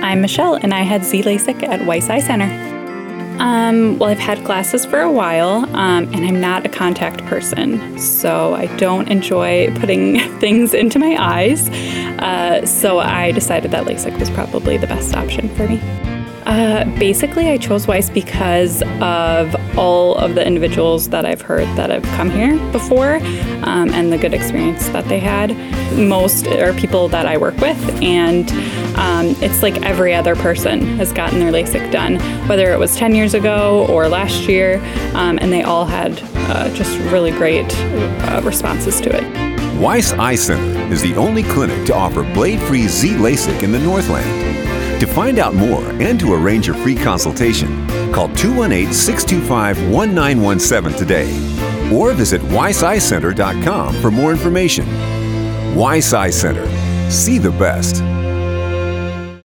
I'm Michelle, and I had Z LASIK at Weiss Eye Center. Well, I've had glasses for a while, and I'm not a contact person, so I don't enjoy putting things into my eyes. So I decided that LASIK was probably the best option for me. Basically, I chose Weiss because of all of the individuals that I've heard that have come here before, and the good experience that they had. Most are people that I work with, and it's like every other person has gotten their LASIK done, whether it was 10 years ago or last year, and they all had just really great responses to it. Weiss Eye Center is the only clinic to offer blade-free Z LASIK in the Northland. To find out more and to arrange your free consultation, call 218-625-1917 today or visit weisseyecenter.com for more information. Weiss Eye Center. See the best.